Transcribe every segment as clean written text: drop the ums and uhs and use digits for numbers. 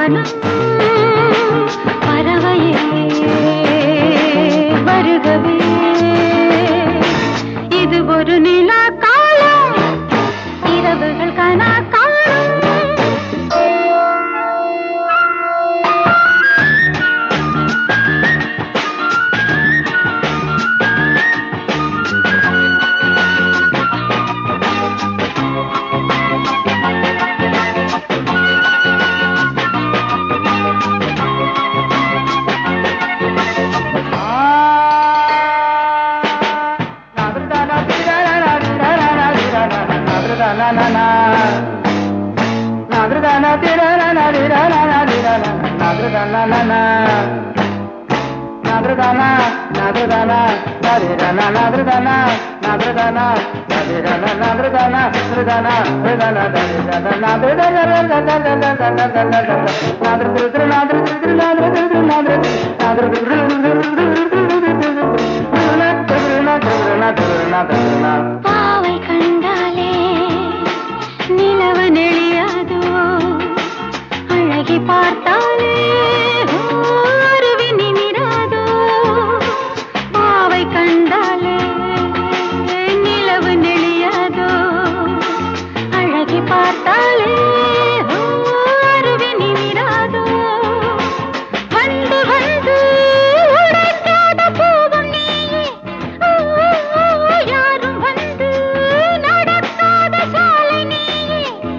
மனம் பறவையே வருகவே இது ஒரு நிலா காலம் இரவுகள் கனா பாவை கண்டாலே நிலவு நெளியாதோ அழகி பார்த்தாலே அருவி நிமிராதோ பாவை கண்டாலே நிலவு நெளியாதோ அழகி பார்த்தாலே அருவி நிமிராதோ வந்து வந்து உடைக்காத பூவும் நீயே யாரும் வந்து நடக்காத சாலை நீயே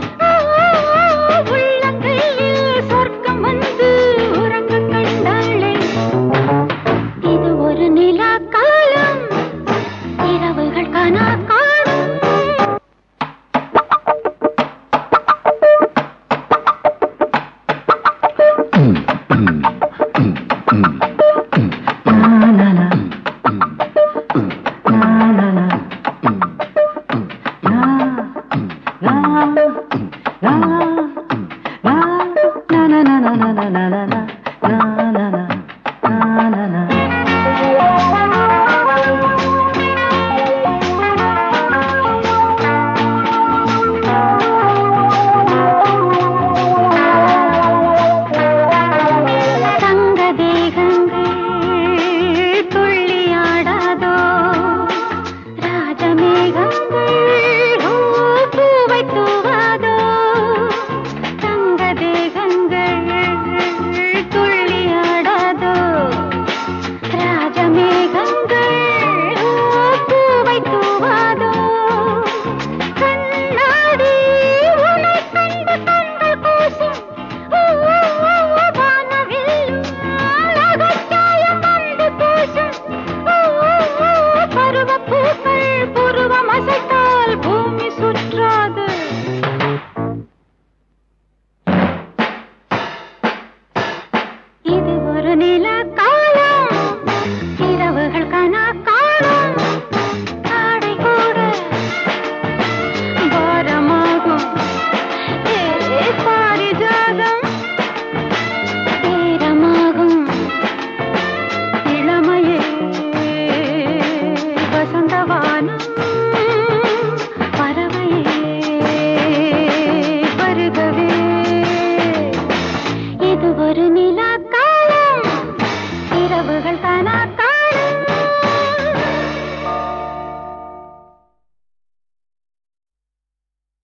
உள்ளங்கையில் சொர்க்கம் வந்து உறங்க கண்டாளே இது ஒரு நிலா காலம் இரவுகள் கனா காணும் la la la la la la